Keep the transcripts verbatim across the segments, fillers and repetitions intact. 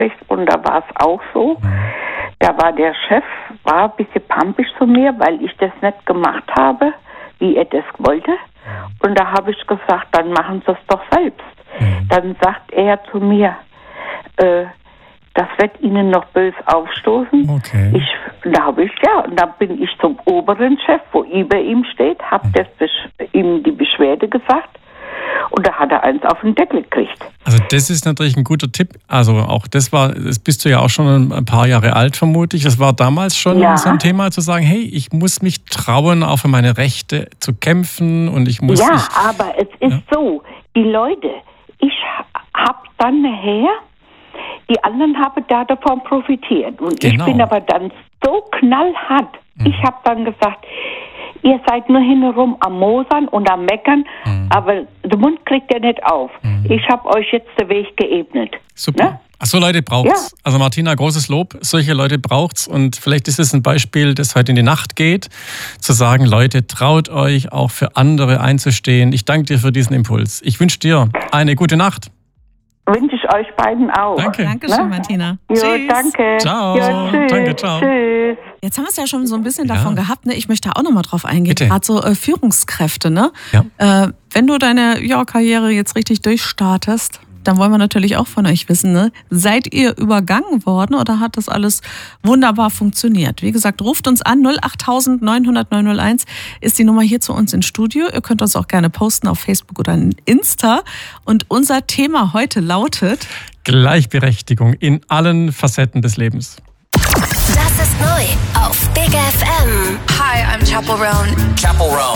und da war es auch so. Da war der Chef, war ein bisschen pampig zu mir, weil ich das nicht gemacht habe, wie er das wollte. Und da habe ich gesagt, dann machen Sie es doch selbst. Mhm. Dann sagt er zu mir, äh, das wird Ihnen noch böse aufstoßen. Okay. Ich, da habe ich, ja, und dann bin ich zum oberen Chef, wo über ihm steht, habe mhm. das ihm die Beschwerde gesagt. Und da hat er eins auf den Deckel gekriegt. Also das ist natürlich ein guter Tipp. Also auch das war, das bist du ja auch schon ein paar Jahre alt vermutlich. Das war damals schon ja. so ein Thema zu sagen, hey, ich muss mich trauen, auch für meine Rechte zu kämpfen und ich muss... Ja, ich, aber es ist ja. so, die Leute, ich habe dann nachher, die anderen haben da davon profitiert. Und genau. ich bin aber dann so knallhart. Mhm. Ich habe dann gesagt, ihr seid nur hintenrum am Mosern und am Meckern, mhm. aber den Mund kriegt ihr nicht auf. Mhm. Ich habe euch jetzt den Weg geebnet. Super. Ne? Ach so, Leute braucht's. Ja. Also Martina, großes Lob. Solche Leute braucht's. Und vielleicht ist es ein Beispiel, das heute in die Nacht geht, zu sagen, Leute, traut euch auch für andere einzustehen. Ich danke dir für diesen Impuls. Ich wünsche dir eine gute Nacht. Wünsche ich euch beiden auch. Danke. Dankeschön, ne? Martina. Jo, tschüss. Danke. Ciao. Jo, tschüss. Danke, ciao. Tschüss. Jetzt haben wir es ja schon so ein bisschen ja. davon gehabt, ne? Ich möchte auch nochmal drauf eingehen. Gerade so äh, Führungskräfte, ne? Ja. Äh, wenn du deine ja, Karriere jetzt richtig durchstartest, dann wollen wir natürlich auch von euch wissen, ne? Seid ihr übergangen worden oder hat das alles wunderbar funktioniert? Wie gesagt, ruft uns an, null acht neun null null neun null eins ist die Nummer hier zu uns ins Studio. Ihr könnt uns auch gerne posten auf Facebook oder in Insta. Und unser Thema heute lautet... Gleichberechtigung in allen Facetten des Lebens. Das ist neu auf Big F M. Hi, I'm Chappell Roan. Chappell Roan.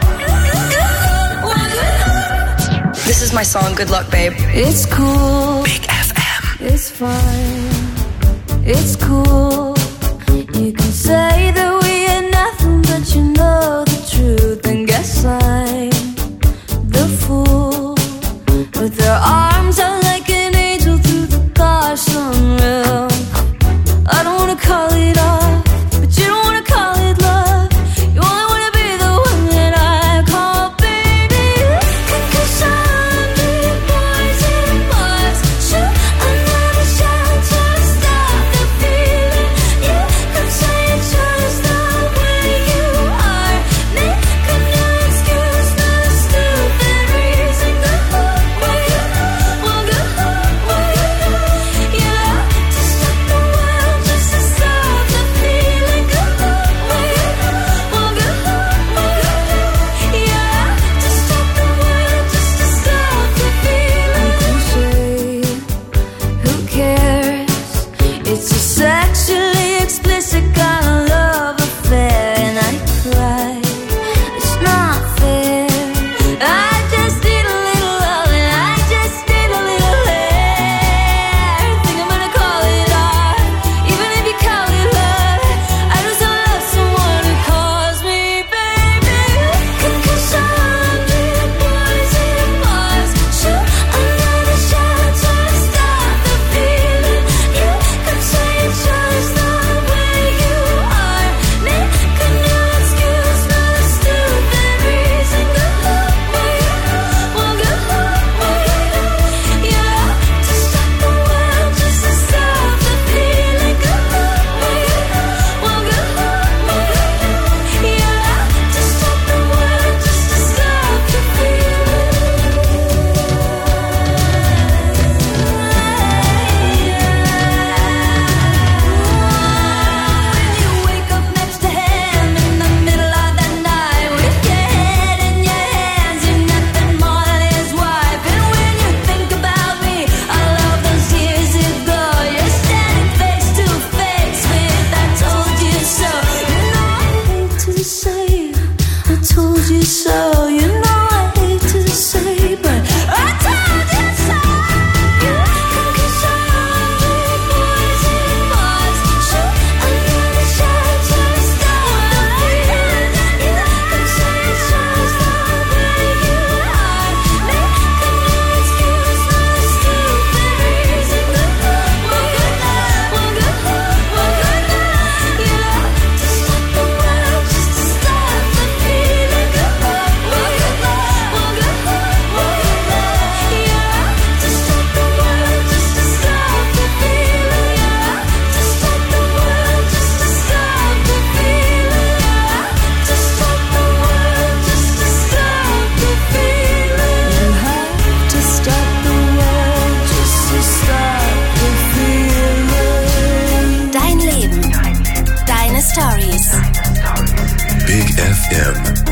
This is my song, Good Luck, Babe. It's cool. Big F M. It's fine. It's cool. You can say that we are nothing, but you know the truth. And guess I'm the fool. With their arms out like an angel through the gosh unreal. I don't wanna call it off, but you don't wanna call it love. You only wanna be the one that I call baby. Cause I'm the poison bars. Shoot another shot to stop the feeling. You could say it's just the way you are. Make a new excuse, not a stupid reason. Good luck, babe.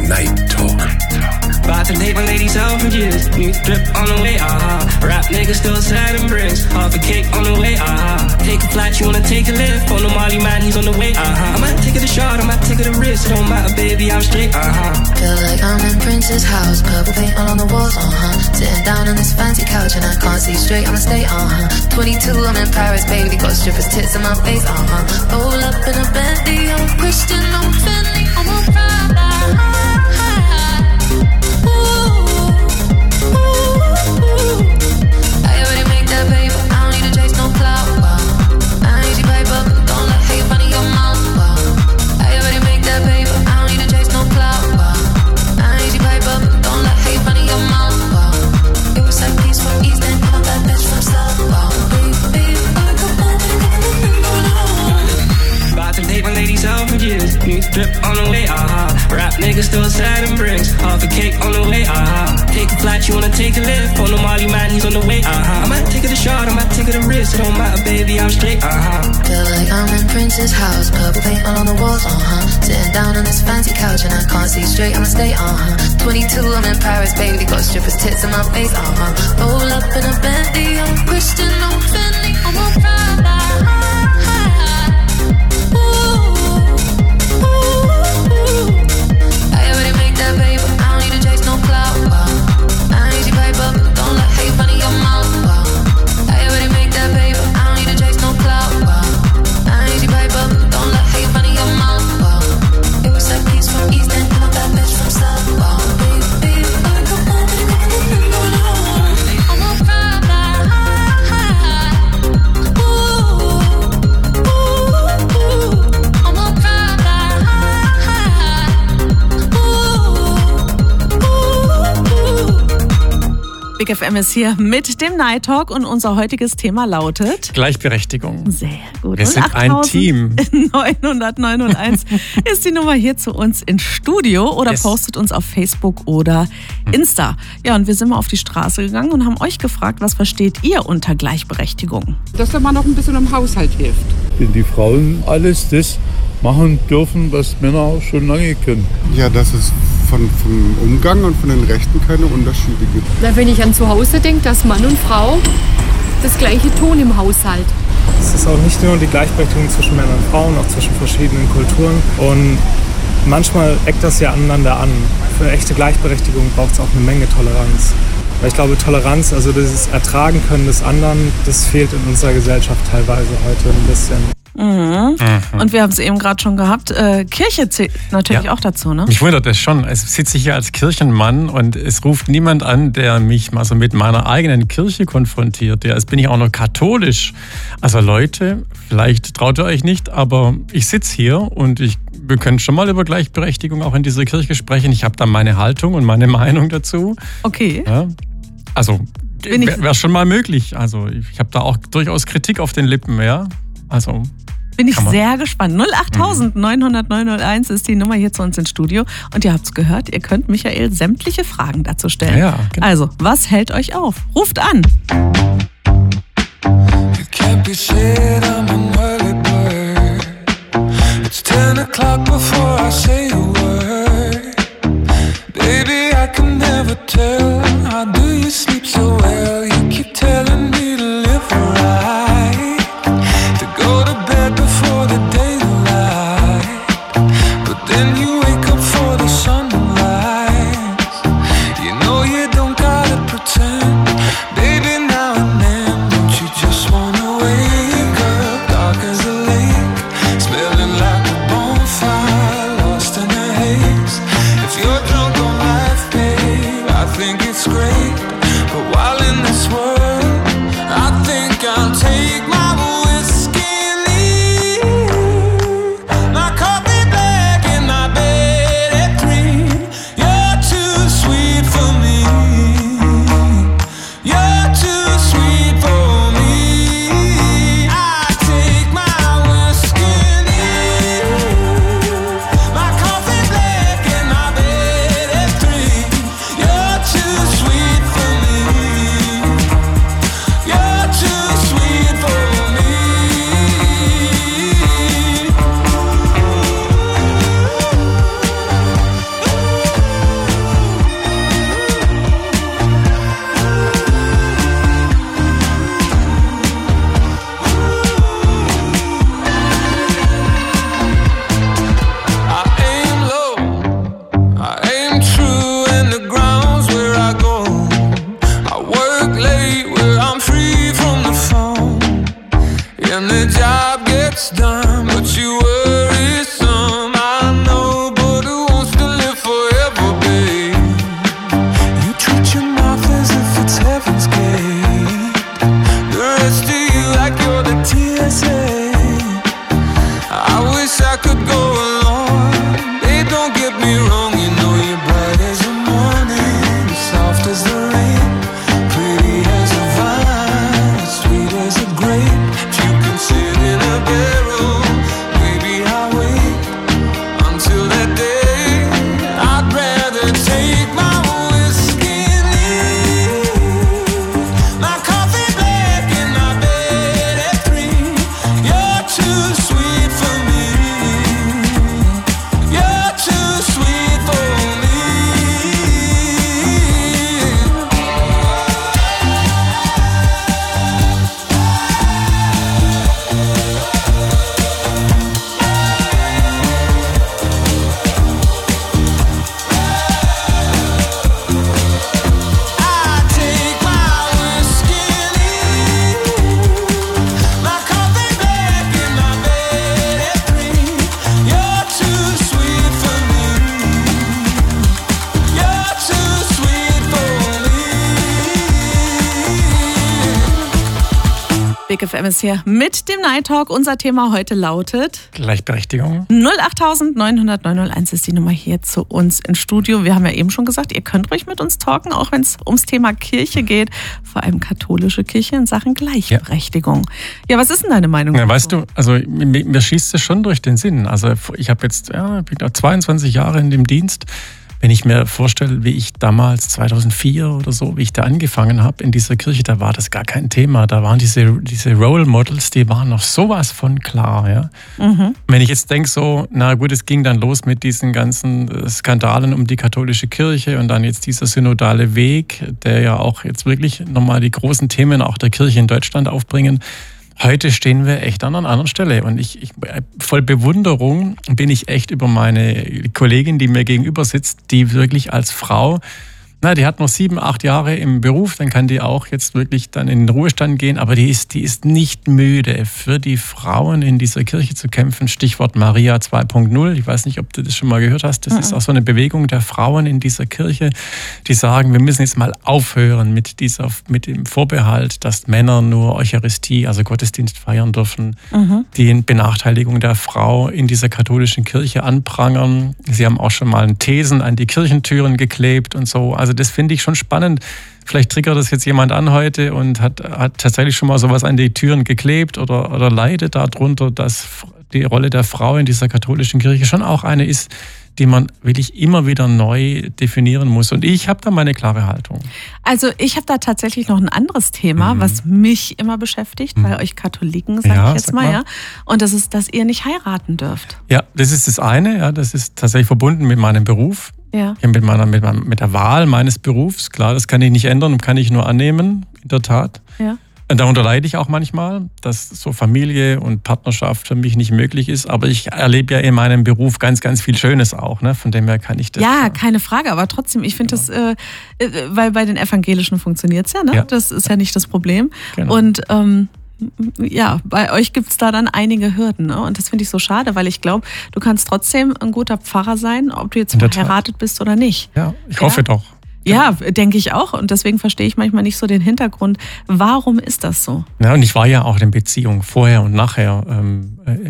Night Talk. About to take my ladies out for years. New drip on the way, aha. Uh-huh. Rap niggas still sad and bricks. Half a cake on the way, aha. Uh-huh. Take a flight, you wanna take a lift. On the Molly man, he's on the way, aha. Uh-huh. I might take it a shot, I might take it a risk. It don't matter, baby, I'm straight, aha. Uh-huh. Feel like I'm in Prince's house. Purple paint all on the walls, uh-huh. Sitting down on this fancy couch and I can't see straight, I'ma stay, uh-huh. twenty-two, I'm in Paris, baby. Got strippers' tits in my face, uh-huh. Roll up in a Bentley, I'm Christian, I'm Fendi, I'm a Prada. New drip on the way, aha. Uh-huh. Rap niggas still sad and bricks. Half a cake on the way, aha. Uh-huh. Take a flight, you wanna take a lift. On the Molly man, he's on the way, aha. Uh-huh. I might take it a shot, I might take it a risk. It don't matter, baby, I'm straight, aha. Feel like I'm in Prince's house. Purple paint all on the walls, uh-huh. Sitting down on this fancy couch and I can't see straight, I'ma stay, uh-huh. twenty-two, I'm in Paris, baby. Got strippers' tits in my face, uh-huh. Roll up in a Bentley, I'm Christian, I'm Fendi, I'm a Prada. Big F M ist hier mit dem Night Talk und unser heutiges Thema lautet Gleichberechtigung. Sehr gut. Wir sind ein Team. neunhundertneunundeins ist die Nummer hier zu uns ins Studio oder yes. postet uns auf Facebook oder Insta. Ja, und wir sind mal auf die Straße gegangen und haben euch gefragt, was versteht ihr unter Gleichberechtigung? Dass da mal noch ein bisschen im Haushalt hilft. Wenn die Frauen alles das machen dürfen, was Männer auch schon lange können. Ja, dass es von, vom Umgang und von den Rechten keine Unterschiede gibt. Na, wenn ich an zu Hause denke, dass Mann und Frau das Gleiche tun im Haushalt. Es ist auch nicht nur die Gleichberechtigung zwischen Männern und Frauen, auch zwischen verschiedenen Kulturen. Und manchmal eckt das ja aneinander an. Für echte Gleichberechtigung braucht es auch eine Menge Toleranz. Weil ich glaube, Toleranz, also dieses Ertragen können des anderen, das fehlt in unserer Gesellschaft teilweise heute ein bisschen. Mhm. Mhm. Und wir haben es eben gerade schon gehabt, äh, Kirche zählt natürlich ja. auch dazu, ne? Mich wundert das schon. Es sitze ich hier als Kirchenmann und es ruft niemand an, der mich mal so mit meiner eigenen Kirche konfrontiert. Ja, jetzt bin ich auch noch katholisch. Also Leute, vielleicht traut ihr euch nicht, aber ich sitze hier und ich, wir können schon mal über Gleichberechtigung auch in dieser Kirche sprechen. Ich habe da meine Haltung und meine Meinung dazu. Okay. Ja, also wäre wär schon mal möglich. Also ich habe da auch durchaus Kritik auf den Lippen, ja. Also bin ich sehr gespannt. null acht neun null null neun null eins ist die Nummer hier zu uns ins Studio. Und ihr habt es gehört, ihr könnt Michael sämtliche Fragen dazu stellen. Ja, genau. Also, was hält euch auf? Ruft an! Lost in and the job gets done, but you worry some. I know, but who wants to live forever, babe? You treat your mouth as if it's heaven's gate. The rest of you like you're the T S A. I wish I could go along. Hey, don't get me wrong, you know you're bright as the morning, soft as the rain, pretty as a vine, sweet as a grape. If you can sit in a barrel, maybe I'll wait until that day. I'd rather take my whiskey and leave my coffee black in my bed at three. You're too sweet for me. You're too sweet for me. I take my whiskey and leave my coffee black in my bed at three. You're too sweet for me. You're too sweet for me. Big F M ist hier mit dem Night Talk. Unser Thema heute lautet Gleichberechtigung. null acht neun null null neun null eins ist die Nummer hier zu uns ins Studio. Wir haben ja eben schon gesagt, ihr könnt ruhig mit uns talken, auch wenn es ums Thema Kirche geht, vor allem katholische Kirche in Sachen Gleichberechtigung. Ja, was ist denn deine Meinung? Ja, weißt du, also mir, mir schießt es schon durch den Sinn. Also ich habe jetzt ja, bin da zweiundzwanzig Jahre in dem Dienst. Wenn ich mir vorstelle, wie ich damals zweitausendvier oder so, wie ich da angefangen habe in dieser Kirche, da war das gar kein Thema. Da waren diese, diese Role Models, die waren noch sowas von klar. Ja? Mhm. Wenn ich jetzt denke so, na gut, es ging dann los mit diesen ganzen Skandalen um die katholische Kirche und dann jetzt dieser synodale Weg, der ja auch jetzt wirklich nochmal die großen Themen auch der Kirche in Deutschland aufbringen. Heute stehen wir echt an einer anderen Stelle und ich, ich voll Bewunderung bin ich echt über meine Kollegin, die mir gegenüber sitzt, die wirklich als Frau, na, die hat noch sieben, acht Jahre im Beruf, dann kann die auch jetzt wirklich dann in den Ruhestand gehen, aber die ist, die ist nicht müde, für die Frauen in dieser Kirche zu kämpfen. Stichwort Maria zwei Punkt null. Ich weiß nicht, ob du das schon mal gehört hast. Das mhm. ist auch so eine Bewegung der Frauen in dieser Kirche, die sagen, wir müssen jetzt mal aufhören mit dieser, mit dem Vorbehalt, dass Männer nur Eucharistie, also Gottesdienst feiern dürfen, mhm. die Benachteiligung der Frau in dieser katholischen Kirche anprangern. Sie haben auch schon mal Thesen an die Kirchentüren geklebt und so. Also das finde ich schon spannend. Vielleicht triggert das jetzt jemand an heute und hat, hat tatsächlich schon mal sowas an die Türen geklebt oder, oder leidet darunter, dass die Rolle der Frau in dieser katholischen Kirche schon auch eine ist, die man wirklich immer wieder neu definieren muss. Und ich habe da meine klare Haltung. Also ich habe da tatsächlich noch ein anderes Thema, mhm. was mich immer beschäftigt, mhm. bei euch Katholiken, sage ja, ich jetzt mal, mal, ja. Und das ist, dass ihr nicht heiraten dürft. Ja, das ist das eine. Ja, das ist tatsächlich verbunden mit meinem Beruf. Ja. Mit, meiner, mit, meiner, mit der Wahl meines Berufs. Klar, das kann ich nicht ändern und kann ich nur annehmen, in der Tat. Ja. Darunter leide ich auch manchmal, dass so Familie und Partnerschaft für mich nicht möglich ist. Aber ich erlebe ja in meinem Beruf ganz, ganz viel Schönes auch. Ne? Von dem her kann ich das. Ja, ja. keine Frage. Aber trotzdem, ich finde genau. das, äh, weil bei den Evangelischen funktioniert es ja, ne? Ja. Das ist ja nicht das Problem. Genau. Und ähm, ja, bei euch gibt es da dann einige Hürden. Ne? Und das finde ich so schade, weil ich glaube, du kannst trotzdem ein guter Pfarrer sein, ob du jetzt verheiratet bist oder nicht. Ja, ich hoffe ja? doch. Ja, denke ich auch. Und deswegen verstehe ich manchmal nicht so den Hintergrund. Warum ist das so? Ja, und ich war ja auch in Beziehung vorher und nachher ähm, äh,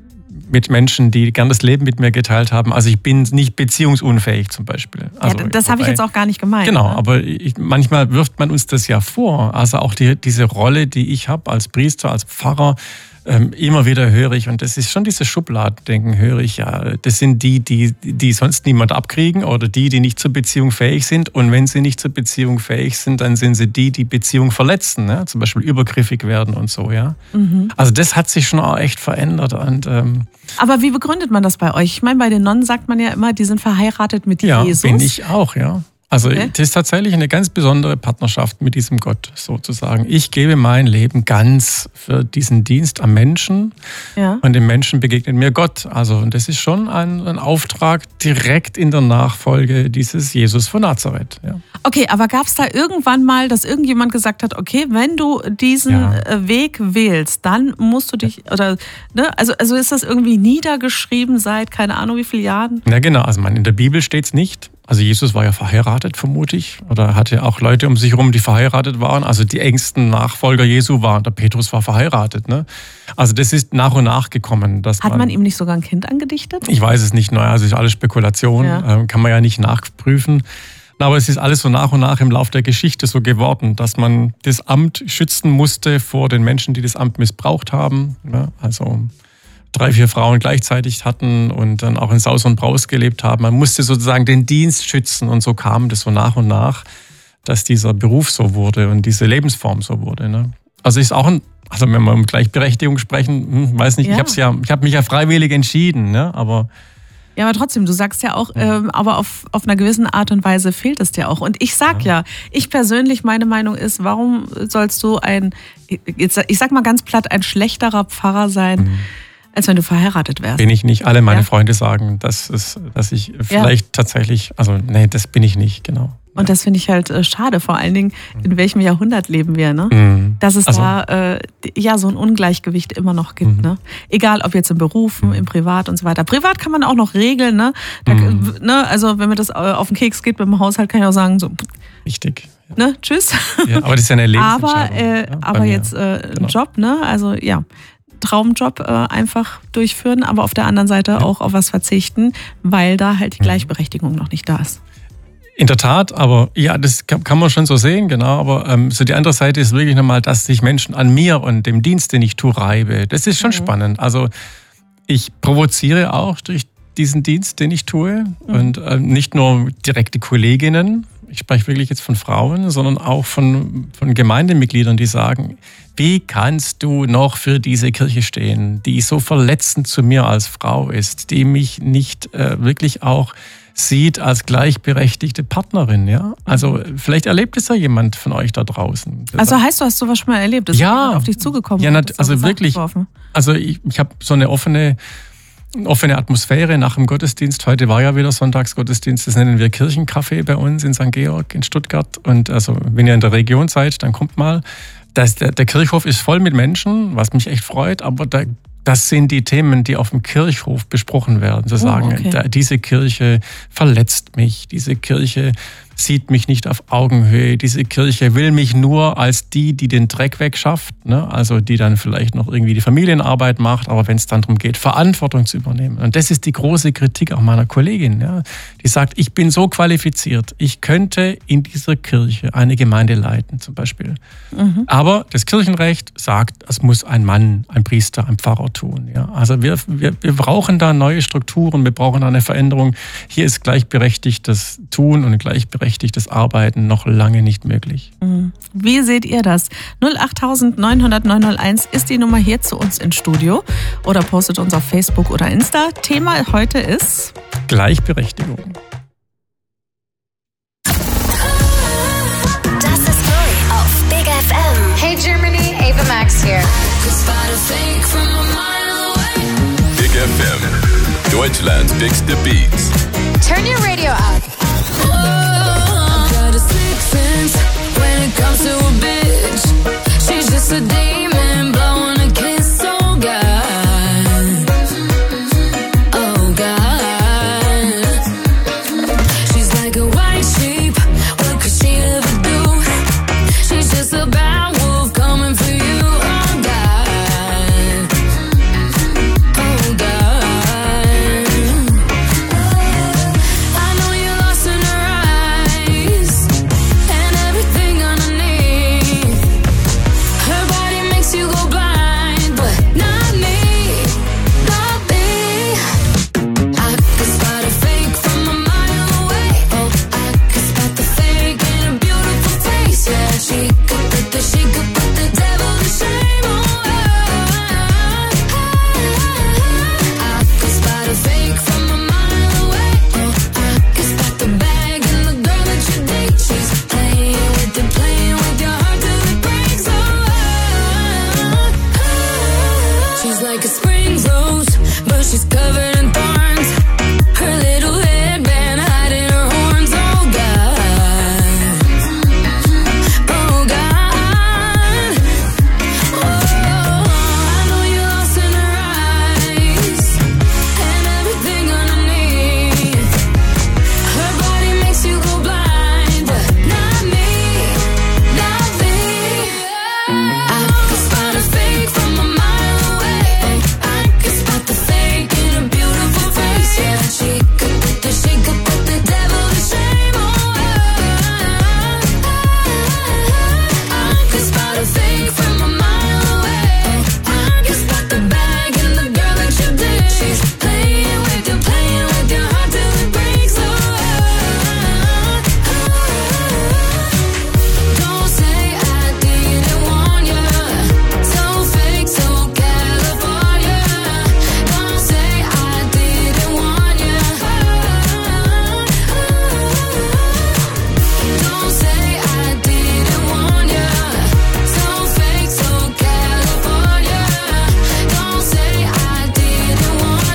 mit Menschen, die gern das Leben mit mir geteilt haben. Also ich bin nicht beziehungsunfähig zum Beispiel. Also, ja, das habe ich jetzt auch gar nicht gemeint. Genau, ne? aber ich, manchmal wirft man uns das ja vor. Also auch die, diese Rolle, die ich habe als Priester, als Pfarrer, Ähm, immer wieder höre ich, und das ist schon dieses Schubladendenken, höre ich ja, das sind die, die, die sonst niemand abkriegen oder die, die nicht zur Beziehung fähig sind. Und wenn sie nicht zur Beziehung fähig sind, dann sind sie die, die Beziehung verletzen, ne? Zum Beispiel übergriffig werden und so. Ja. Mhm. Also das hat sich schon auch echt verändert. Und, ähm, aber wie begründet man das bei euch? Ich meine, bei den Nonnen sagt man ja immer, die sind verheiratet mit ja, Jesus. Ja, bin ich auch, ja. Also okay. Das ist tatsächlich eine ganz besondere Partnerschaft mit diesem Gott sozusagen. Ich gebe mein Leben ganz für diesen Dienst am Menschen ja. und dem Menschen begegnet mir Gott. Also und das ist schon ein, ein Auftrag direkt in der Nachfolge dieses Jesus von Nazareth. Ja. Okay, aber gab es da irgendwann mal, dass irgendjemand gesagt hat, okay, wenn du diesen ja. Weg wählst, dann musst du dich, oder ne, also, also ist das irgendwie niedergeschrieben seit keine Ahnung wie vielen Jahren? Na genau, also man, in der Bibel steht es nicht. Also Jesus war ja verheiratet, vermute ich, oder hatte auch Leute um sich herum, die verheiratet waren. Also die engsten Nachfolger Jesu waren, der Petrus war verheiratet. Ne? Also das ist nach und nach gekommen. Dass Hat man, man ihm nicht sogar ein Kind angedichtet? Ich weiß es nicht, naja, also ist alles Spekulation, ja. kann man ja nicht nachprüfen. Aber es ist alles so nach und nach im Lauf der Geschichte so geworden, dass man das Amt schützen musste vor den Menschen, die das Amt missbraucht haben. Ja, also drei, vier Frauen gleichzeitig hatten und dann auch in Saus und Braus gelebt haben. Man musste sozusagen den Dienst schützen und so kam das so nach und nach, dass dieser Beruf so wurde und diese Lebensform so wurde. Ne? Also ist auch ein, also wenn wir um Gleichberechtigung sprechen, hm, weiß nicht, ja. ich habe ja, ich habe mich ja freiwillig entschieden, ne? aber Ja, aber trotzdem, du sagst ja auch, ähm, aber auf, auf einer gewissen Art und Weise fehlt es dir auch. Und ich sag ja, ja ich persönlich, meine Meinung ist, warum sollst du ein, ich sag mal ganz platt, ein schlechterer Pfarrer sein, mhm. als wenn du verheiratet wärst? Bin ich nicht. Alle meine ja. Freunde sagen, dass, es, dass ich vielleicht ja. tatsächlich, also nee, das bin ich nicht, genau. Und das finde ich halt äh, schade, vor allen Dingen, in welchem Jahrhundert leben wir, ne? Mhm. Dass es also, da äh, ja so ein Ungleichgewicht immer noch gibt, mhm. ne? Egal ob jetzt im Beruf, mhm. im Privat und so weiter. Privat kann man auch noch regeln, ne? Da, mhm. ne? Also wenn mir das auf den Keks geht mit dem Haushalt, kann ich auch sagen, so. Richtig. Ja. Ne? Tschüss. Ja, aber das ist ja eine Lebensentscheidung. Aber, äh, ja, aber jetzt äh, genau. ein Job, ne? Also ja. Traumjob äh, einfach durchführen, aber auf der anderen Seite ja. auch auf was verzichten, weil da halt die Gleichberechtigung noch nicht da ist. In der Tat, aber ja, das kann, kann man schon so sehen, genau. Aber ähm, so die andere Seite ist wirklich nochmal, dass sich Menschen an mir und dem Dienst, den ich tue, reibe. Das ist schon mhm. spannend. Also ich provoziere auch durch diesen Dienst, den ich tue. Mhm. Und äh, nicht nur direkte Kolleginnen, ich spreche wirklich jetzt von Frauen, sondern auch von, von Gemeindemitgliedern, die sagen, wie kannst du noch für diese Kirche stehen, die so verletzend zu mir als Frau ist, die mich nicht äh, wirklich auch sieht als gleichberechtigte Partnerin, ja? Also vielleicht erlebt es ja jemand von euch da draußen. Also heißt, du hast sowas schon mal erlebt? Ist ja. auf dich zugekommen? Ja, nat- also wirklich. Geworfen? Also ich, ich habe so eine offene, offene Atmosphäre nach dem Gottesdienst. Heute war ja wieder Sonntagsgottesdienst. Das nennen wir Kirchencafé bei uns in Sankt Georg in Stuttgart. Und also wenn ihr in der Region seid, dann kommt mal. Das, der, der Kirchhof ist voll mit Menschen, was mich echt freut, aber da das sind die Themen, die auf dem Kirchhof besprochen werden. Zu sagen, oh, okay. diese Kirche verletzt mich, diese Kirche sieht mich nicht auf Augenhöhe, diese Kirche will mich nur als die, die den Dreck wegschafft, ne? Also die dann vielleicht noch irgendwie die Familienarbeit macht, aber wenn es dann darum geht, Verantwortung zu übernehmen. Und das ist die große Kritik auch meiner Kollegin, ja? Die sagt, ich bin so qualifiziert, ich könnte in dieser Kirche eine Gemeinde leiten zum Beispiel. Mhm. Aber das Kirchenrecht sagt, es muss ein Mann, ein Priester, ein Pfarrer tun. Ja? Also wir, wir, wir brauchen da neue Strukturen, wir brauchen da eine Veränderung. Hier ist gleichberechtigtes Tun und gleichberechtigtes Arbeiten noch lange nicht möglich. Mhm. Wie seht ihr das? null acht neun null null neun null eins ist die Nummer hier zu uns ins Studio oder postet uns auf Facebook oder Insta. Thema heute ist Gleichberechtigung. Das ist neu auf Big F M. Hey Germany, Ava Max here. Big F M, Deutschland's bigste Beats. Turn your radio up. I've got a sixth sense when it comes to a bitch. She's just a demon blowing a kiss. Oh God, oh God. She's like a white sheep. What could she ever do? She's just a bad wolf coming for you. Oh God, oh God. I know you're lost in her eyes and everything underneath. Her body like a spring rose, but she's covered in thorns. Her little headband hiding her horns. Oh God, oh God. Oh, I know you're lost in her eyes and everything underneath. Her body makes you go blind, but not me, not me. I could spot a fake from a mile away. I could spot the fake in a beautiful face. Yeah, she could put the, she could put the devil to shame. Oh, I could spot a fake from a mile away. I could spot the bag and the girl that you did. She's playing with you, playing with your heart till it breaks. Oh, don't say I didn't warn you. So fake, so California. Don't say I didn't warn you. Don't say I didn't warn you. So fake, so California. Don't say I didn't warn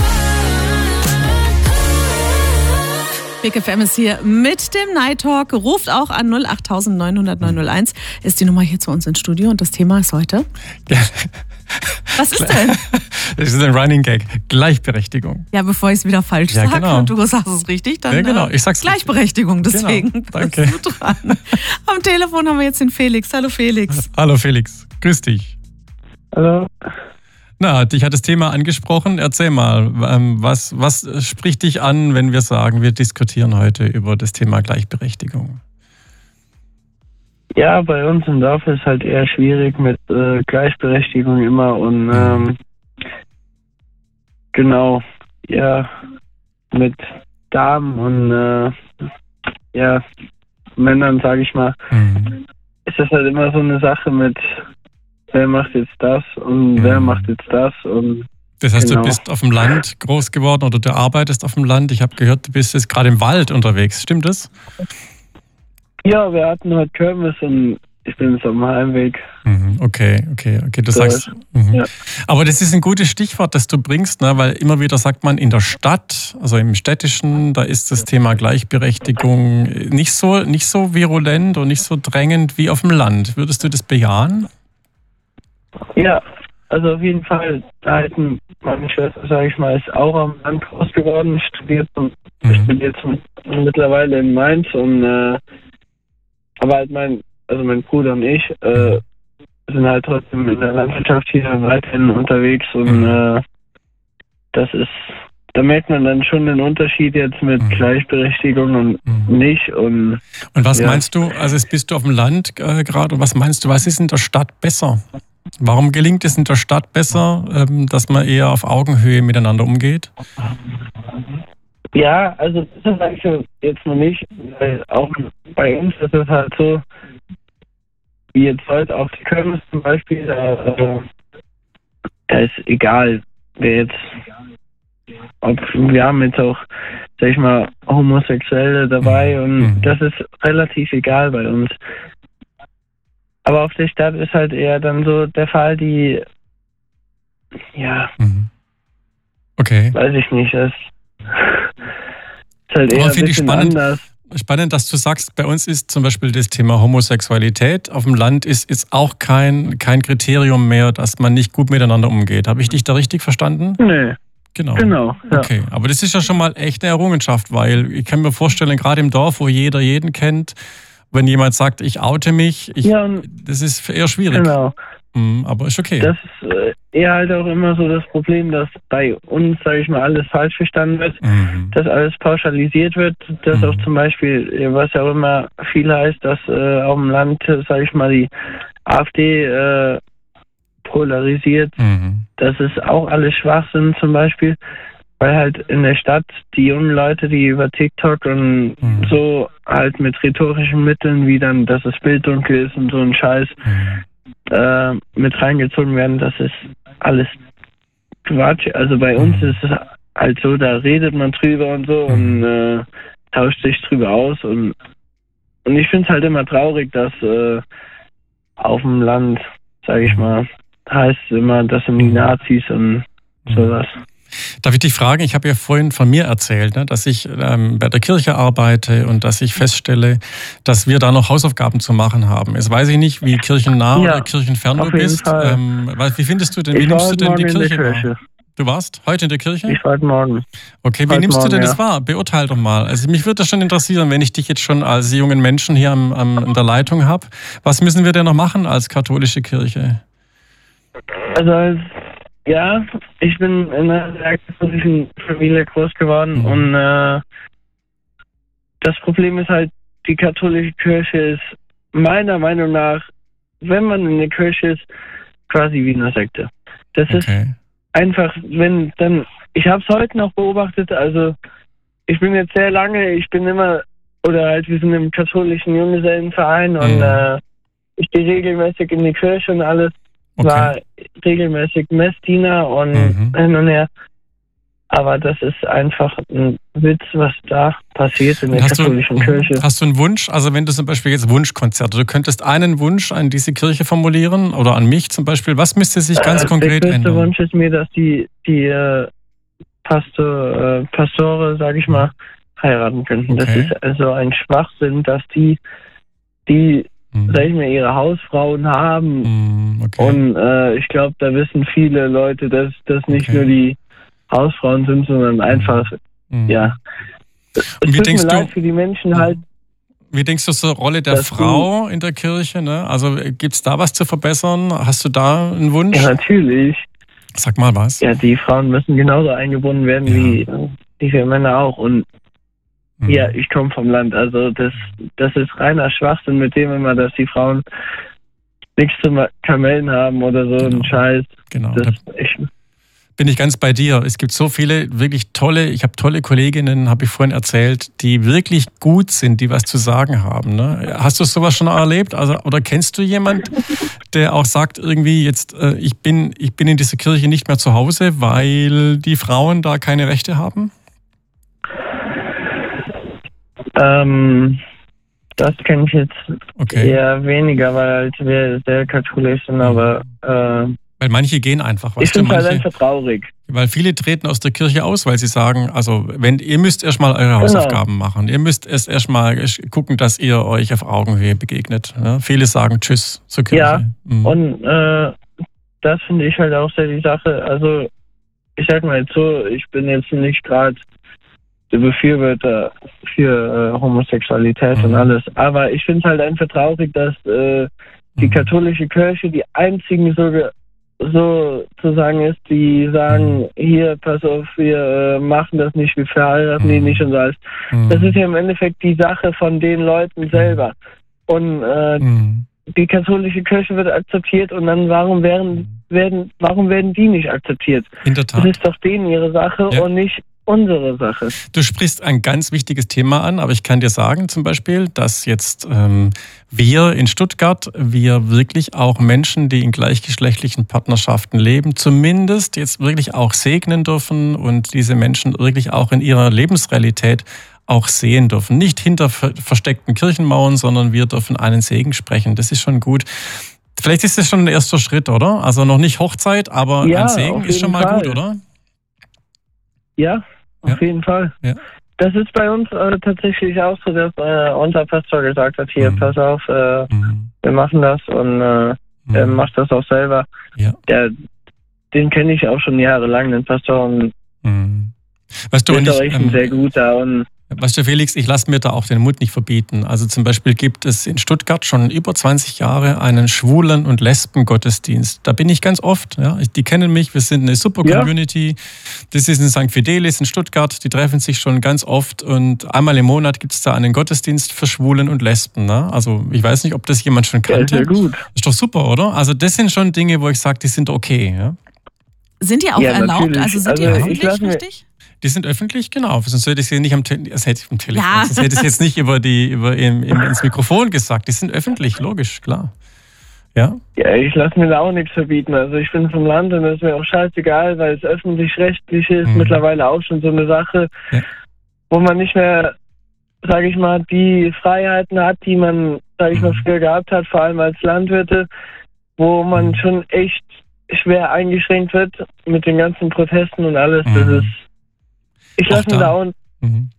you. Big F M ist hier mit dem Night Talk. Ruft auch an null acht neun null null neun null eins. Ist die Nummer hier zu uns ins Studio und das Thema ist heute. Was ist denn? Das ist ein Running Gag. Gleichberechtigung. Ja, bevor ich es wieder falsch Ja, sage genau. und du sagst es richtig, dann Ja, genau. äh, Ich sag's richtig. Gleichberechtigung. Deswegen Genau. bist Danke. du dran. Am Telefon haben wir jetzt den Felix. Hallo Felix. Hallo Felix, grüß dich. Hallo. Na, dich hat das Thema angesprochen. Erzähl mal, ähm, was, was spricht dich an, wenn wir sagen, wir diskutieren heute über das Thema Gleichberechtigung? Ja, bei uns im Dorf ist halt eher schwierig mit äh, Gleichberechtigung immer und ähm, genau, ja, mit Damen und äh, ja, Männern, sage ich mal, Mhm. ist das halt immer so eine Sache mit, wer macht jetzt das und wer macht jetzt das und Das heißt, genau. du bist auf dem Land groß geworden oder du arbeitest auf dem Land. Ich habe gehört, du bist jetzt gerade im Wald unterwegs. Stimmt das? Ja, wir hatten heute Kirmes und ich bin jetzt auf dem Heimweg. Mhm, Okay, okay, okay. Du So sagst. ist- Mhm. ja. Aber das ist ein gutes Stichwort, das du bringst, ne? Weil immer wieder sagt man, in der Stadt, also im Städtischen, da ist das Thema Gleichberechtigung nicht so, nicht so virulent und nicht so drängend wie auf dem Land. Würdest du das bejahen? Ja, also auf jeden Fall, da halt ein- meine Schwester, sage ich mal, ist auch am Land groß geworden, studiert und studiert mit, mittlerweile in Mainz und äh, aber halt mein, also mein Bruder und ich äh, sind halt trotzdem in der Landwirtschaft hier weiterhin unterwegs und äh, das ist, da merkt man dann schon den Unterschied jetzt mit Gleichberechtigung und nicht und Und was ja. meinst du, also jetzt bist du auf dem Land äh, gerade, und was meinst du, was ist in der Stadt besser? Warum gelingt es in der Stadt besser, ähm, dass man eher auf Augenhöhe miteinander umgeht? Ja, also das sage ich jetzt noch nicht, weil auch bei uns ist es halt so, wie jetzt heute auf die Kirmes zum Beispiel, da, äh, da ist egal, wer jetzt, ob wir haben jetzt auch, sag ich mal, Homosexuelle dabei und das ist relativ egal bei uns. Aber auf der Stadt ist halt eher dann so der Fall, die, ja, Okay. weiß ich nicht, das ist halt eher Aber ein finde ich bisschen spannend, anders. spannend, dass du sagst, bei uns ist zum Beispiel das Thema Homosexualität auf dem Land ist, ist auch kein, kein Kriterium mehr, dass man nicht gut miteinander umgeht. Habe ich dich da richtig verstanden? Nee. Genau. Genau, ja. Okay, aber das ist ja schon mal echt eine Errungenschaft, weil ich kann mir vorstellen, gerade im Dorf, wo jeder jeden kennt, wenn jemand sagt, ich oute mich, ich, Ja, und- das ist eher schwierig. Genau. Mhm, aber ist okay. Das ist äh, eher halt auch immer so das Problem, dass bei uns, sage ich mal, alles falsch verstanden wird, Mhm. dass alles pauschalisiert wird, dass auch zum Beispiel, äh, was ja auch immer viel heißt, dass äh, auf dem Land, sage ich mal, die AfD äh, polarisiert. Mhm. Das ist auch alles Schwachsinn zum Beispiel, weil halt in der Stadt die jungen Leute, die über TikTok und so halt mit rhetorischen Mitteln, wie dann, dass das Bild dunkel ist und so ein Scheiß, äh, mit reingezogen werden, das ist alles Quatsch. Also bei uns ist es halt so, da redet man drüber und so und äh, tauscht sich drüber aus und und ich finde es halt immer traurig, dass äh, auf dem Land, sage ich mal, heißt es immer, das sind die Nazis und sowas. Darf ich dich fragen, ich habe ja vorhin von mir erzählt, ne, dass ich ähm, bei der Kirche arbeite und dass ich feststelle, dass wir da noch Hausaufgaben zu machen haben. Jetzt weiß ich nicht, wie kirchennah ja, oder kirchenfern du bist. Ähm, wie findest du denn, wie ich nimmst du denn die Kirche, Kirche wahr? Du warst heute in der Kirche? Ich war heute Morgen. Okay, wie heute nimmst morgen, du denn ja. das wahr? Beurteil doch mal. Also mich würde das schon interessieren, wenn ich dich jetzt schon als jungen Menschen hier am, am, in der Leitung habe. Was müssen wir denn noch machen als katholische Kirche? Also als Ja, ich bin in einer sehr katholischen Familie groß geworden mhm. und äh, das Problem ist halt, die katholische Kirche ist meiner Meinung nach, wenn man in der Kirche ist, quasi wie eine Sekte. Das okay. ist einfach, wenn dann, ich habe es heute noch beobachtet, also ich bin jetzt sehr lange, ich bin immer, oder halt wir sind im katholischen Junggesellenverein mhm. und äh, ich gehe regelmäßig in die Kirche und alles. Okay. War regelmäßig Messdiener und mhm. hin und her. Aber das ist einfach ein Witz, was da passiert in der hast katholischen du, Kirche. Hast du einen Wunsch? Also wenn du zum Beispiel jetzt Wunschkonzerte, du könntest einen Wunsch an diese Kirche formulieren oder an mich zum Beispiel. Was müsste sich ganz äh, konkret ändern? Der größte Wunsch ist mir, dass die, die äh, Pastor, äh, Pastore, sag ich mal, heiraten könnten. Okay. Das ist also ein Schwachsinn, dass die, die sag ich mal, ihre Hausfrauen haben. Okay. Und äh, ich glaube, da wissen viele Leute, dass das nicht okay. nur die Hausfrauen sind, sondern einfach, mhm. ja. Es Und wie tut denkst mir du, leid für die Menschen halt. Wie denkst du zur Rolle der Frau in der Kirche? Ne? Also gibt es da was zu verbessern? Hast du da einen Wunsch? Ja, natürlich. Sag mal was. Ja, die Frauen müssen genauso eingebunden werden ja. wie, wie wir Männer auch. Und Mhm. ja, ich komme vom Land. Also das, das ist reiner Schwachsinn mit dem immer, dass die Frauen nichts zu Kamellen haben oder so genau. ein Scheiß. Genau. Das, ich, bin ich ganz bei dir. Es gibt so viele wirklich tolle, ich habe tolle Kolleginnen, habe ich vorhin erzählt, die wirklich gut sind, die was zu sagen haben. Ne? Hast du sowas schon erlebt? Also, oder kennst du jemanden, der auch sagt irgendwie jetzt, äh, ich bin, ich bin in dieser Kirche nicht mehr zu Hause, weil die Frauen da keine Rechte haben? Ähm, das kenne ich jetzt okay. eher weniger, weil halt wir sehr katholisch sind, aber äh, weil manche gehen einfach. Ich finde es halt einfach traurig. Weil viele treten aus der Kirche aus, weil sie sagen, also wenn ihr müsst erstmal eure Hausaufgaben genau. machen. Ihr müsst erst erstmal gucken, dass ihr euch auf Augenhöhe begegnet. Ja? Viele sagen Tschüss zur Kirche. Ja, mhm. und äh, das finde ich halt auch sehr die Sache. Also ich sag mal jetzt so, ich bin jetzt nicht gerade der Befürworter für äh, Homosexualität mhm. und alles. Aber ich finde es halt einfach traurig, dass äh, die mhm. katholische Kirche die einzigen sogar so zu sagen ist, die sagen, mhm. hier, pass auf, wir äh, machen das nicht, wir verheiraten mhm. die nicht und so alles. Mhm. Das ist ja im Endeffekt die Sache von den Leuten selber. Und äh, mhm. die katholische Kirche wird akzeptiert und dann warum werden, werden, warum werden die nicht akzeptiert? In der Tat. Das ist doch denen ihre Sache ja. und nicht unsere Sache. Du sprichst ein ganz wichtiges Thema an, aber ich kann dir sagen zum Beispiel, dass jetzt ähm, wir in Stuttgart, wir wirklich auch Menschen, die in gleichgeschlechtlichen Partnerschaften leben, zumindest jetzt wirklich auch segnen dürfen und diese Menschen wirklich auch in ihrer Lebensrealität auch sehen dürfen. Nicht hinter versteckten Kirchenmauern, sondern wir dürfen einen Segen sprechen. Das ist schon gut. Vielleicht ist das schon ein erster Schritt, oder? Also noch nicht Hochzeit, aber ja, ein Segen ist schon mal Fall. gut, oder? Ja, auf ja. jeden Fall. Ja. Das ist bei uns äh, tatsächlich auch so, dass äh, unser Pastor gesagt hat, hier, mhm. pass auf, äh, mhm. wir machen das und äh, mhm. er macht das auch selber. Ja. Der, den kenne ich auch schon jahrelang, den Pastor, und mhm. weißt du, ist und auch ich, echt ein ähm, sehr guter und Weißt du, Felix, ich lasse mir da auch den Mund nicht verbieten. Also zum Beispiel gibt es in Stuttgart schon über zwanzig Jahre einen Schwulen- und Lesben-Gottesdienst. Da bin ich ganz oft. Ja. Die kennen mich, wir sind eine super Community. Ja. Das ist in Sankt Fidelis in Stuttgart. Die treffen sich schon ganz oft und einmal im Monat gibt es da einen Gottesdienst für Schwulen und Lesben. Ne? Also ich weiß nicht, ob das jemand schon kannte. Ja, sehr gut. Ist doch super, oder? Also das sind schon Dinge, wo ich sage, die sind okay. Ja? Sind die auch ja, erlaubt? Natürlich. Also sind also die öffentlich, richtig? Die sind öffentlich, genau. Sonst hätte ich es nicht am, Te- das hätte ich am Telefon. Ja. Sonst hätte ich es jetzt nicht über die, über im, im, ins Mikrofon gesagt. Die sind öffentlich, logisch, klar. Ja? Ja, ich lasse mir da auch nichts verbieten. Also ich bin vom Land und das ist mir auch scheißegal, weil es öffentlich-rechtlich ist mhm. mittlerweile auch schon so eine Sache, ja. wo man nicht mehr, sage ich mal, die Freiheiten hat, die man, sage ich mhm. mal, früher gehabt hat, vor allem als Landwirte, wo man mhm. schon echt schwer eingeschränkt wird mit den ganzen Protesten und alles. Mhm. Das ist, ich lasse mir da auch mhm.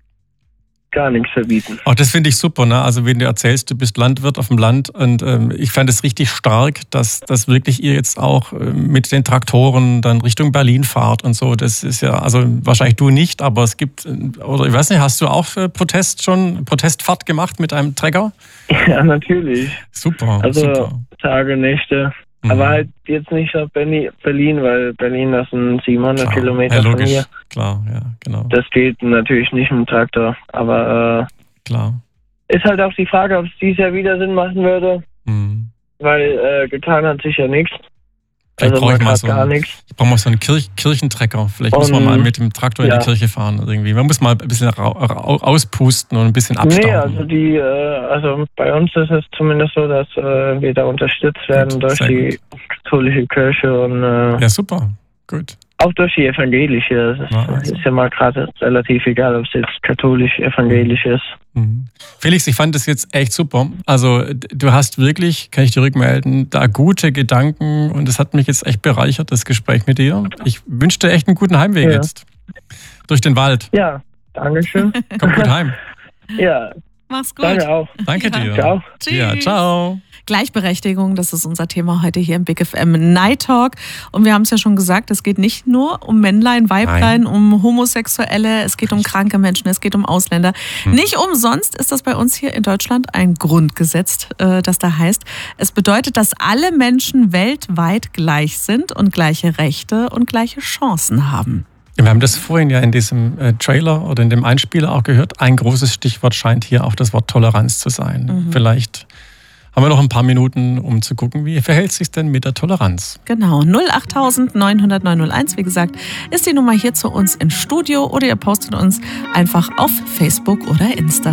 gar nichts verbieten. Auch das finde ich super, ne? Also wenn du erzählst, du bist Landwirt auf dem Land und ähm, ich fand es richtig stark, dass, dass wirklich ihr jetzt auch äh, mit den Traktoren dann Richtung Berlin fahrt und so. Das ist ja, also wahrscheinlich du nicht, aber es gibt, oder ich weiß nicht, hast du auch äh, Protest schon, Protestfahrt gemacht mit einem Trecker? Ja, natürlich. Super, also super. Tage, Nächte. Mhm. Aber halt jetzt nicht nach Berlin, weil Berlin, das sind siebenhundert klar. Kilometer ja, von logisch. hier. Klar, ja, genau. Das geht natürlich nicht mit dem Traktor, aber äh, klar. Ist halt auch die Frage, ob es dieses Jahr wieder Sinn machen würde, mhm. weil äh, getan hat sich ja nichts. Vielleicht also brauche ich mal so gar einen, nichts. ich brauche mal so einen Kirch, Kirchentrecker. Vielleicht und, muss man mal mit dem Traktor ja. in die Kirche fahren irgendwie. Man muss mal ein bisschen ra- ra- auspusten und ein bisschen abstauben. Nee, also die, äh, also bei uns ist es zumindest so, dass äh, wir da unterstützt werden gut, durch die gut. katholische Kirche und äh, ja, super, gut. Auch durch die evangelische. Das ja, also. ist ja mal gerade relativ egal, ob es jetzt katholisch, evangelisch ist. Mhm. Felix, ich fand das jetzt echt super. Also du hast wirklich, kann ich dir rückmelden, da gute Gedanken und es hat mich jetzt echt bereichert, das Gespräch mit dir. Ich wünsche dir echt einen guten Heimweg ja. jetzt. Durch den Wald. Ja, danke schön. Komm gut heim. Ja. Mach's gut. Danke auch. Danke ja. dir. Ciao. Tschüss. Ja, ciao. Gleichberechtigung, das ist unser Thema heute hier im Big F M Night Talk. Und wir haben es ja schon gesagt, es geht nicht nur um Männlein, Weiblein, Nein. um Homosexuelle, es geht um kranke Menschen, es geht um Ausländer. Hm. Nicht umsonst ist das bei uns hier in Deutschland ein Grundgesetz, das da heißt, es bedeutet, dass alle Menschen weltweit gleich sind und gleiche Rechte und gleiche Chancen haben. Wir haben das vorhin ja in diesem äh, Trailer oder in dem Einspieler auch gehört. Ein großes Stichwort scheint hier auch das Wort Toleranz zu sein. Mhm. Vielleicht haben wir noch ein paar Minuten, um zu gucken, wie verhält sich denn mit der Toleranz? Genau, null acht neun null null neun null eins, wie gesagt, ist die Nummer hier zu uns ins Studio oder ihr postet uns einfach auf Facebook oder Insta.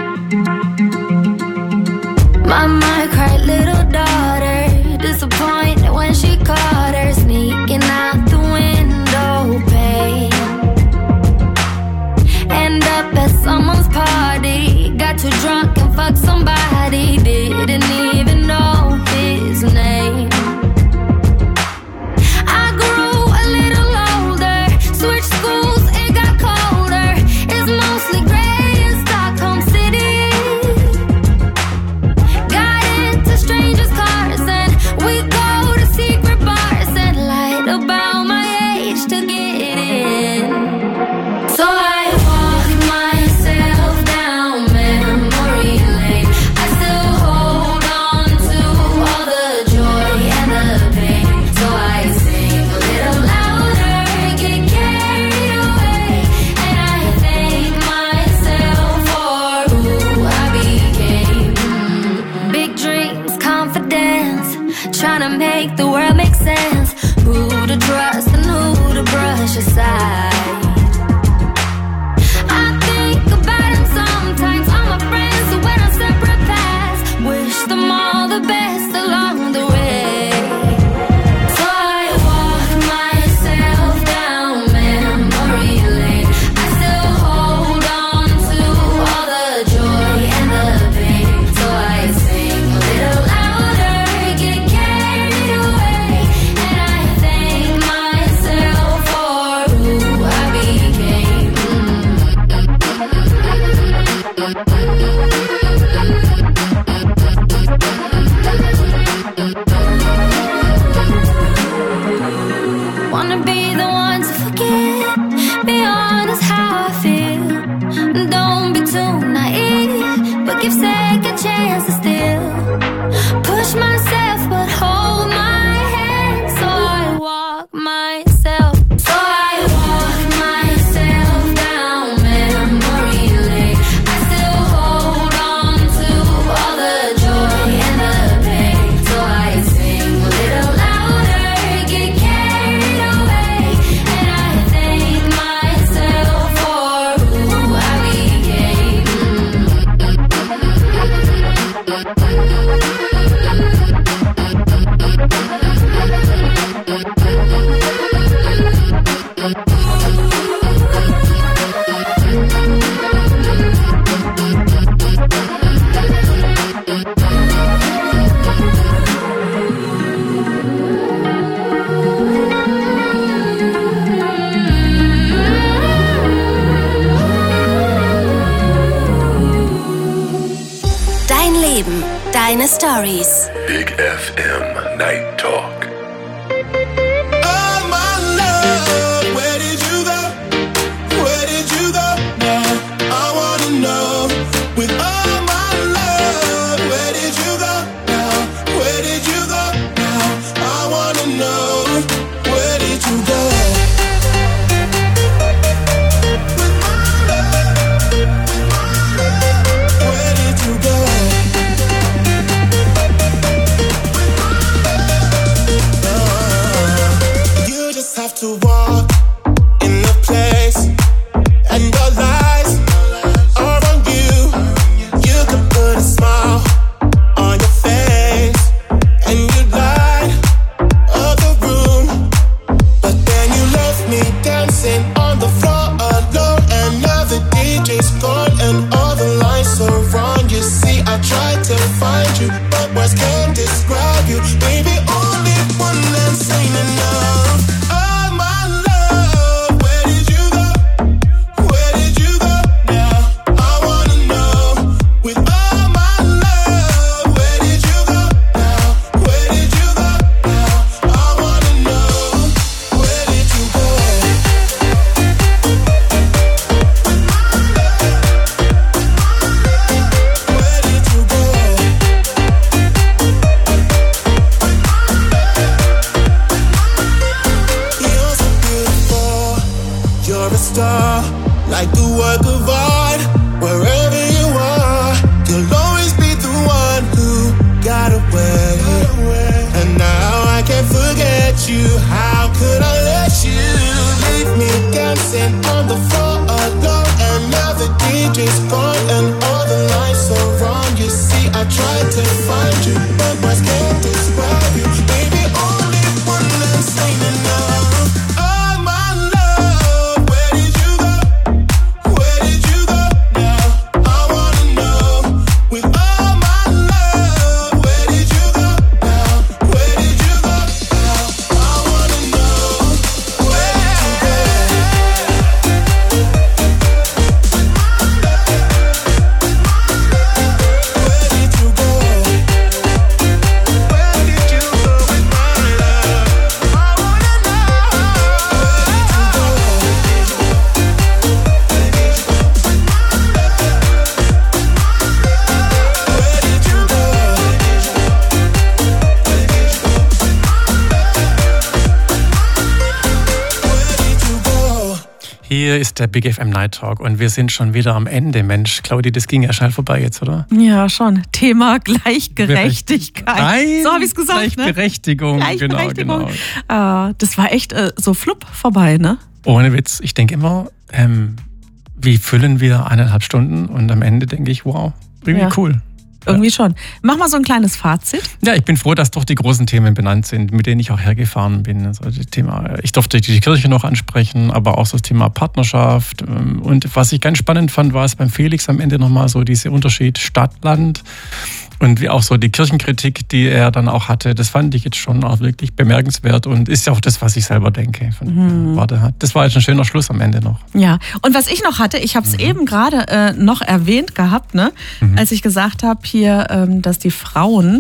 Mama cried, little daughter, disappointed when she caught her sneaking out the window pane. End up at someone's party, got too drunk and fucked somebody, didn't even know his name. I grew a little older, switched schools, it got colder, it's mostly gray in Stockholm City. Got into strangers' cars and we go to secret bars and lied about my age to get in. So I walk myself down memory lane. I still hold on to all the joy and the pain. So I sing a little louder, get carried away, and I thank myself for who I became. Big dreams, confidence, trying to make the world make sense. Who to trust and who to brush aside. I think about them sometimes, all my friends who went on separate paths. Wish them all the best along the way. So I walk myself down memory lane. I still hold on to all the joy and the pain. So I sing a little louder, get carried away, and I thank myself for who I became. Wanna be the one to forget, be honest how I feel. Don't be too naive, but give second chances still. Push myself, but hold my hand. So I walk myself, so I walk myself down memory lane. I still hold on to all the joy and the pain. So I sing a little louder, get carried away, and I thank myself for deine Stories. Big F M Night Talk. Oh my love, where did you go? Where did you go now? I wanna know. With all my love, where did you go now? Where did you go now? I wanna know. Where did you go? To walk in the place, and your lies are on you. You can put a smile on your face, and you light up the room. But then you left me dancing on the floor alone, and now the D J's gone, and all the lights are wrong. You see, I tried to find you, but words can't describe you. Baby, only one that's ain't enough. Like the work of art, wherever you are, you'll always be the one who got away. And now I can't forget you. How could I let you leave me dancing on the floor alone? And now the D J's gone and all the lights are wrong. You see, I tried to find you, but words can't describe you. Baby, only one that's ain't enough. Hier ist der Big F M Night Talk und wir sind schon wieder am Ende. Mensch, Claudi, das ging ja schnell vorbei jetzt, oder? Ja, schon. Thema Gleichgerechtigkeit. Nein, so habe ich es gesagt, Gleichberechtigung. ne? Gleichberechtigung. Genau, genau. Äh, das war echt äh, so flupp vorbei, ne? Ohne Witz. Ich denke immer, ähm, wie füllen wir eineinhalb Stunden und am Ende denke ich, wow, irgendwie ja. cool. Irgendwie schon. Mach mal so ein kleines Fazit. Ja, ich bin froh, dass doch die großen Themen benannt sind, mit denen ich auch hergefahren bin. Also das Thema, ich durfte die Kirche noch ansprechen, aber auch so das Thema Partnerschaft. Und was ich ganz spannend fand, war es beim Felix am Ende nochmal so dieser Unterschied Stadt-Land. Und wie auch so die Kirchenkritik, die er dann auch hatte, das fand ich jetzt schon auch wirklich bemerkenswert und ist ja auch das, was ich selber denke. Mhm. Das war jetzt ein schöner Schluss am Ende noch. Ja, und was ich noch hatte, ich habe es mhm. eben gerade äh, noch erwähnt gehabt, ne, mhm. als ich gesagt habe hier, ähm, dass die Frauen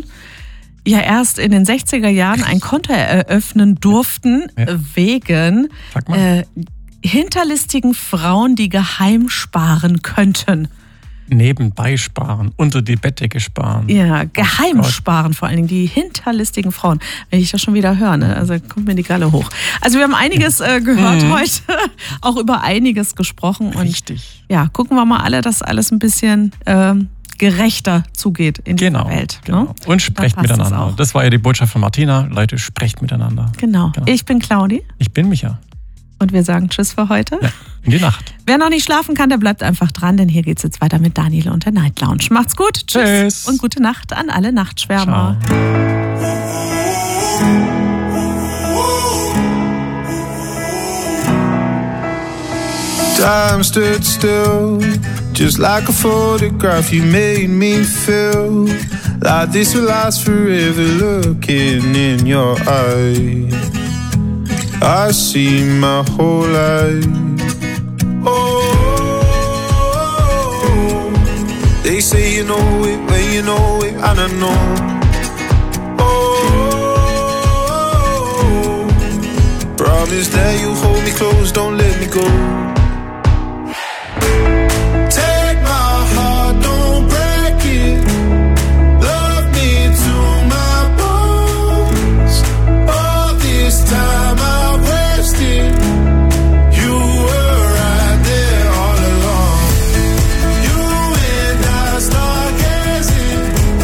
ja erst in den sechziger Jahren ein Konto eröffnen durften, ja. wegen äh, hinterlistigen Frauen, die geheim sparen könnten. Nebenbei sparen, unter die Bettdecke sparen. Ja, geheim oh sparen, vor allen Dingen die hinterlistigen Frauen. Wenn ich das schon wieder höre, ne? Also kommt mir die Galle hoch. Also wir haben einiges äh, gehört mhm. heute, auch über einiges gesprochen. Und richtig. Ja, gucken wir mal alle, dass alles ein bisschen ähm, gerechter zugeht in genau, der Welt. Genau. Ne? Und sprecht miteinander. Das, das war ja die Botschaft von Martina. Leute, sprecht miteinander. Genau. genau. Ich bin Claudi. Ich bin Micha. Und wir sagen Tschüss für heute. Ja, in die Nacht. Wer noch nicht schlafen kann, der bleibt einfach dran, denn hier geht's jetzt weiter mit Daniel und der Night Lounge. Macht's gut. Tschüss. Tschüss. Und gute Nacht an alle Nachtschwärmer. Time stood still, just like a photograph. You made me feel like this will last forever. Looking in your eyes, I see my whole life. Oh, they say you know it when you know it, and I know. Oh, promise that you hold me close, don't let me go. Take my heart, don't break it. Love me to my bones. All this time I wasted. You were right there all along. You and I stargazing,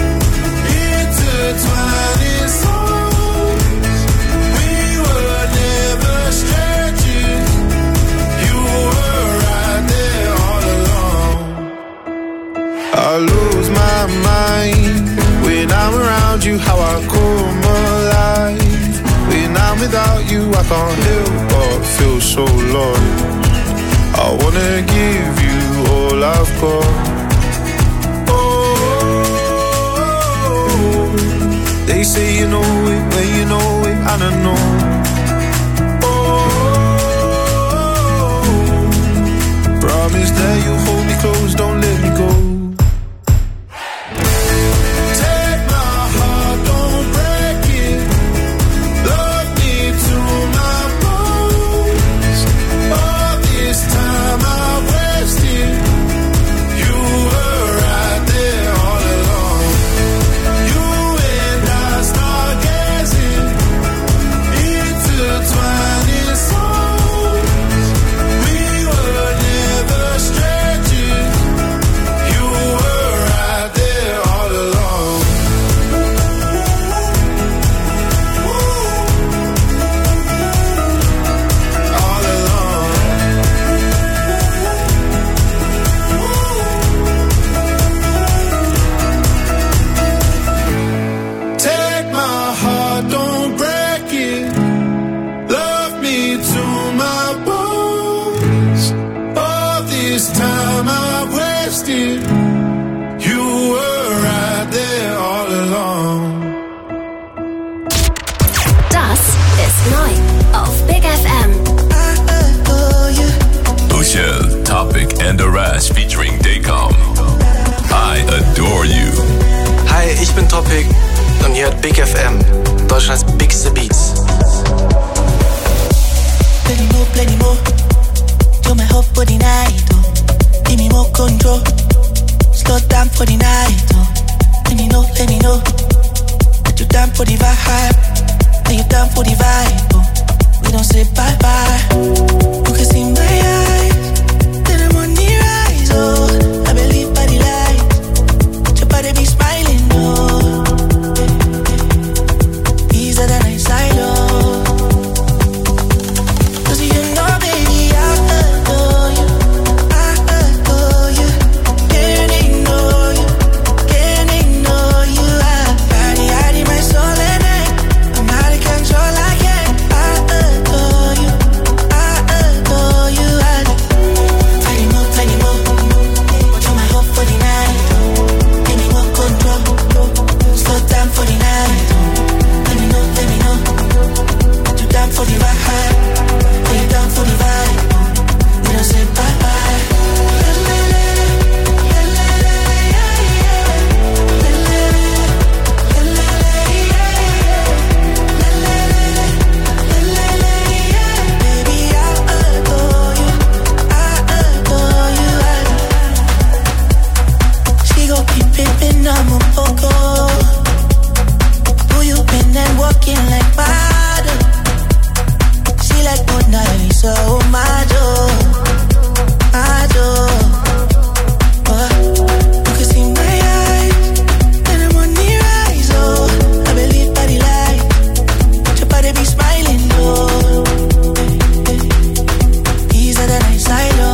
intertwining souls. We were never strangers. You were right there all along. I lose my mind when I'm around you, how I come alive. When I'm without you, I can't help but feel so lost. I wanna give you all I've got. Oh, they say you know it when you know it, and I know. Oh, promise that you hold me close, don't let me go. Take my heart, don't break it. Love me to my bones. All this time I wasted. You were right there all along. You and I stargazing, intertwining souls. We were never strangers. You were right there all along. All along. Take my heart, don't break it. Love me to my bones. All this time I wasted. You were right there all along. Das ist neu auf Big F M. Bushel, Topic and the Rest featuring Daycom. I adore you. Hi, ich bin Topic und ihr hört Big F M, Deutschlands bigste Beats. Plenty more, plenty more. You're my hope for the night, oh. Give me more control. Slow down for the night, oh. Let me know, let me know that you're down for the vibe. That you're down for the vibe, oh. We don't say bye bye. You can see my eyes, then I'm on the rise, oh. I believe by the light, that your body be smiling, oh. Easier than I silo. Cause you know, baby, I adore you. I adore you. Can't ignore you. Can't ignore you. I body, I need my soul and I, I'm out of control, I can't. I adore you. I adore you. I plenty more, plenty more. You're my hope for the night. Give me more control. Slow down for the night. Let me know, let me know that you're down for the ride. That you're down for the vibe. We don't say bye bye. Baby, I adore you. I adore you. She gon' keep pimpin', I'm a poco. Who you been and walking like model? She like Mona Lisa, oh my joy, my joy. Oh, you can see my eyes, then I'm on the rise, oh. I believe by the light, that your body be smiling, oh. Easier than I silo.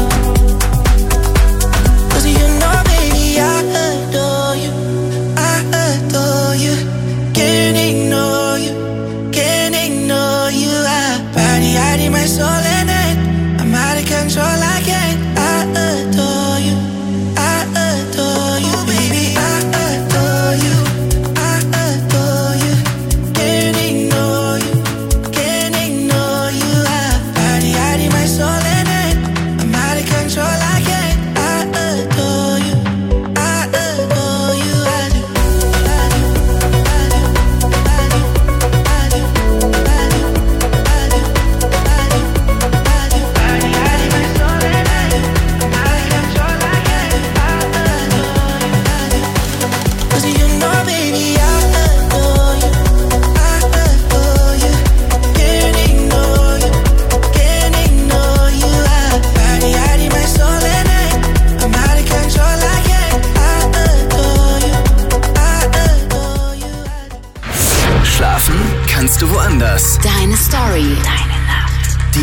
Cause you know, baby, I adore you. I adore you. Can't ignore you. Can't ignore you. I body, I need my soul and I, I'm out of control, I can't. I adore you. I adore you, baby. I adore you. I adore you. Can't ignore you. Can't ignore you. I body, I need my soul and I, I'm out of control, I can't. I adore you. I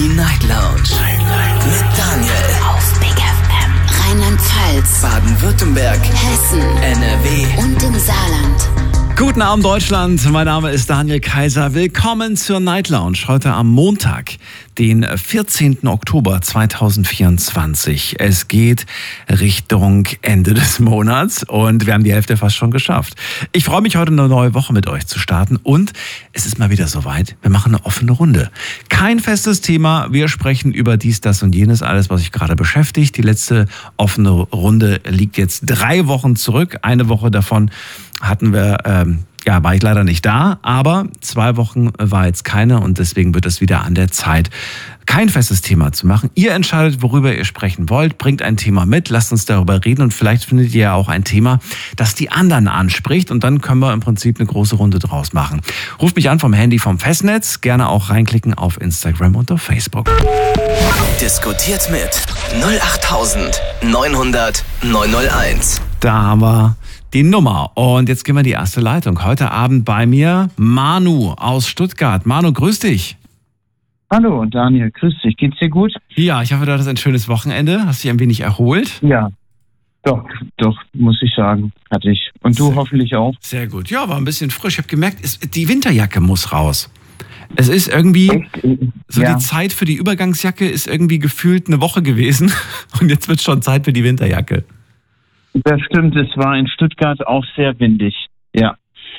Die Night Lounge. Night, Night. Mit Daniel. Auf Big F M. Rheinland-Pfalz. Baden-Württemberg. Hessen. N R W. Und im Saarland. Guten Abend, Deutschland. Mein Name ist Daniel Kaiser. Willkommen zur Night Lounge. Heute am Montag, den vierzehnten Oktober zweitausendvierundzwanzig. Es geht Richtung Ende des Monats und wir haben die Hälfte fast schon geschafft. Ich freue mich, heute eine neue Woche mit euch zu starten und es ist mal wieder soweit. Wir machen eine offene Runde. Kein festes Thema. Wir sprechen über dies, das und jenes, alles, was sich gerade beschäftigt. Die letzte offene Runde liegt jetzt drei Wochen zurück. Eine Woche davon hatten wir, ähm, ja, war ich leider nicht da, aber zwei Wochen war jetzt keine und deswegen wird es wieder an der Zeit, kein festes Thema zu machen. Ihr entscheidet, worüber ihr sprechen wollt, bringt ein Thema mit, lasst uns darüber reden und vielleicht findet ihr ja auch ein Thema, das die anderen anspricht und dann können wir im Prinzip eine große Runde draus machen. Ruft mich an vom Handy vom Festnetz, gerne auch reinklicken auf Instagram und auf Facebook. Diskutiert mit null acht neun null null neun null eins. Da haben wir die Nummer. Und jetzt gehen wir in die erste Leitung. Heute Abend bei mir Manu aus Stuttgart. Manu, grüß dich. Hallo Daniel, grüß dich. Geht's dir gut? Ja, ich hoffe, du hattest ein schönes Wochenende. Hast dich ein wenig erholt? Ja, doch, doch, muss ich sagen, hatte ich. Und du sehr, hoffentlich auch? Sehr gut. Ja, war ein bisschen frisch. Ich habe gemerkt, es, die Winterjacke muss raus. Es ist irgendwie, Echt? so ja. Die Zeit für die Übergangsjacke ist irgendwie gefühlt eine Woche gewesen. Und jetzt wird schon Zeit für die Winterjacke. Das stimmt, es war in Stuttgart auch sehr windig, ja.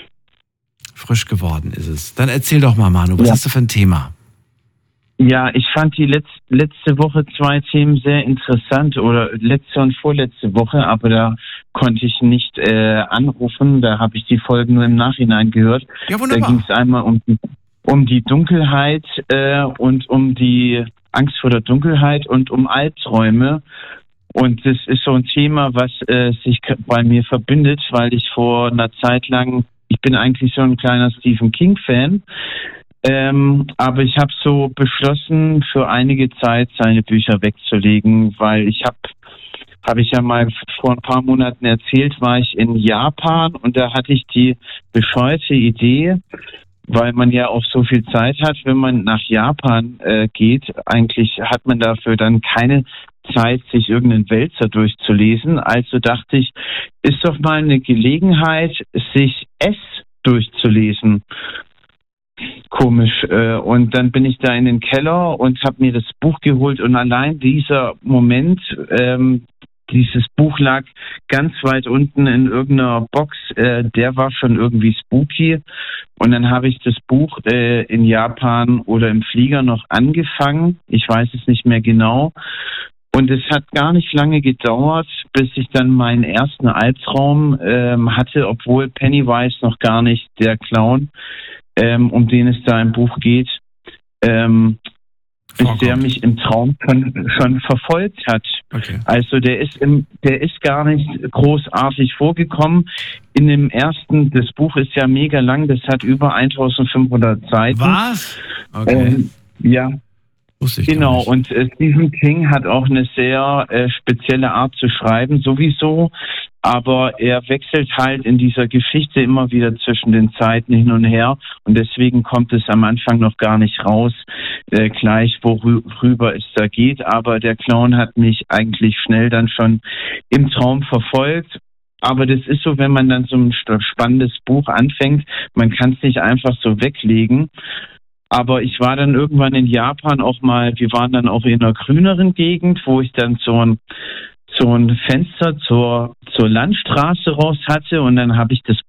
Frisch geworden ist es. Dann erzähl doch mal, Manu, was ja. hast du für ein Thema? Ja, ich fand die letz- letzte Woche zwei Themen sehr interessant oder letzte und vorletzte Woche, aber da konnte ich nicht äh, anrufen, da habe ich die Folgen nur im Nachhinein gehört. Ja, wunderbar. Da ging es einmal um die, um die Dunkelheit äh, und um die Angst vor der Dunkelheit und um Albträume. Und das ist so ein Thema, was äh, sich bei mir verbindet, weil ich vor einer Zeit lang, ich bin eigentlich so ein kleiner Stephen King-Fan, ähm, aber ich habe so beschlossen, für einige Zeit seine Bücher wegzulegen, weil ich habe, habe ich ja mal vor ein paar Monaten erzählt, war ich in Japan und da hatte ich die bescheuerte Idee, weil man ja auch so viel Zeit hat, wenn man nach Japan äh, geht. Eigentlich hat man dafür dann keine Zeit, sich irgendeinen Wälzer durchzulesen. Also dachte ich, ist doch mal eine Gelegenheit, sich S durchzulesen. Komisch. Und dann bin ich da in den Keller und habe mir das Buch geholt und allein dieser Moment, ähm, dieses Buch lag ganz weit unten in irgendeiner Box, äh, der war schon irgendwie spooky. Und dann habe ich das Buch äh, in Japan oder im Flieger noch angefangen. Ich weiß es nicht mehr genau. Und es hat gar nicht lange gedauert, bis ich dann meinen ersten Albtraum ähm, hatte, obwohl Pennywise noch gar nicht der Clown, ähm, um den es da im Buch geht, ähm, bis oh, der mich im Traum schon, schon verfolgt hat. Okay. Also der ist im, der ist gar nicht großartig vorgekommen. In dem ersten, das Buch ist ja mega lang, das hat über eintausendfünfhundert Seiten. Was? Okay. Ähm, ja. Genau, und äh, Stephen King hat auch eine sehr äh, spezielle Art zu schreiben, sowieso, aber er wechselt halt in dieser Geschichte immer wieder zwischen den Zeiten hin und her und deswegen kommt es am Anfang noch gar nicht raus, äh, gleich worüber es da geht, aber der Clown hat mich eigentlich schnell dann schon im Traum verfolgt. Aber das ist so, wenn man dann so ein spannendes Buch anfängt, man kann es nicht einfach so weglegen. Aber ich war dann irgendwann in Japan auch mal, wir waren dann auch in einer grüneren Gegend, wo ich dann so ein, so ein Fenster zur, zur Landstraße raus hatte und dann habe ich das